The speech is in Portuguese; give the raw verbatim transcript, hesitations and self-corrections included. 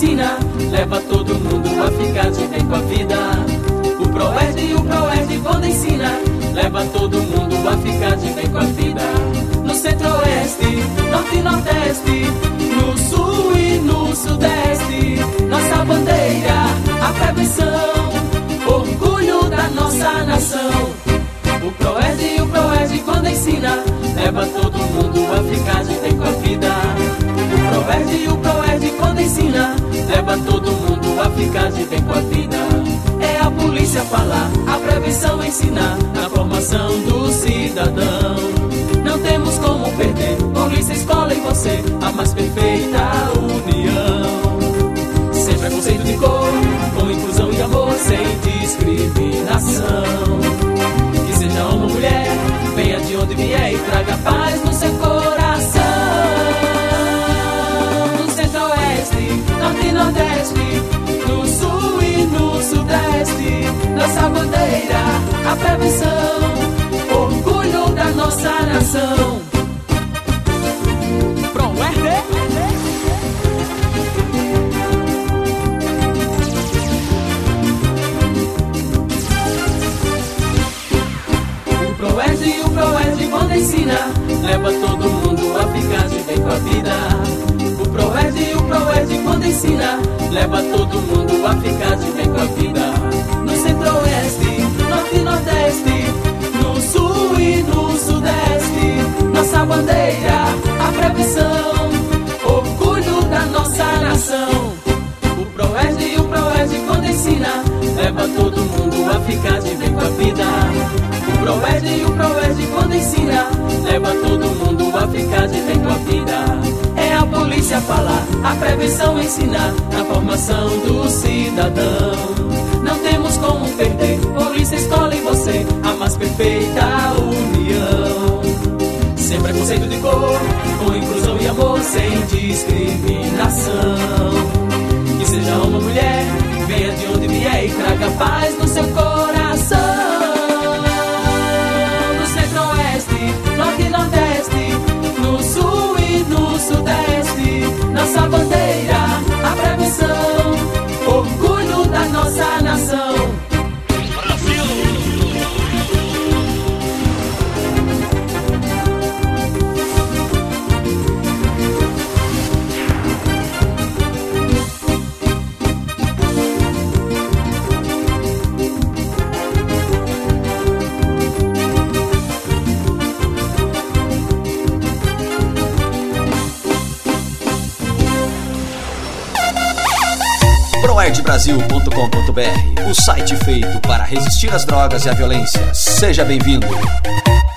ensina, leva todo mundo a ficar de bem com a vida. O Proerd, o Proerd quando ensina, leva todo mundo a ficar de bem com a vida. No centro-oeste, norte e nordeste, no sul e no sudeste, nossa bandeira, a prevenção, orgulho da nossa nação. O Proerd, o Proerd quando ensina, leva todo mundo a ficar de bem com a vida. O Proerd, o Proerd quando ensina, leva todo mundo a ficar de bem com a vida. É a polícia falar, a prevenção ensinar, na formação do cidadão. Não temos como perder, polícia, escola e você, a mais perfeita união. Sem preconceito de cor, com inclusão e amor, sem discriminação. Que seja homem ou mulher, venha de onde vier e traga paz no seu coração. No centro-oeste, norte e nordeste, no sul e no sudeste, nossa bandeira, a prevenção, orgulho da nossa nação. Proerd. O Proerd, o Proerd quando ensina, leva todo mundo a ficar de bem com a vida. O Proerd, o Proerd quando ensina, leva todo mundo a ficar de bem com a vida. No centro-oeste, norte e nordeste, no sul e no sudeste, nossa bandeira, a prevenção, orgulho da nossa nação. O Proerd, o Proerd quando ensina, leva todo mundo a ficar de bem com a vida. O Proerd, o Proerd quando ensina, leva todo mundo a ficar de bem com a vida. É a polícia falar, a prevenção ensinar, na formação do cidadão. Não temos como perder, polícia, escola e você, a mais perfeita união. Sem preconceito de cor, com inclusão e amor, sem discriminação. Que seja homem ou mulher, venha de onde vier e traga paz no seu coração. No centro-oeste, norte e nordeste, no sul e no sudeste, nossa bandeira, a prevenção, orgulho da nossa nação. proerd brasil ponto com ponto br, o site feito para resistir às drogas e à violência. Seja bem-vindo.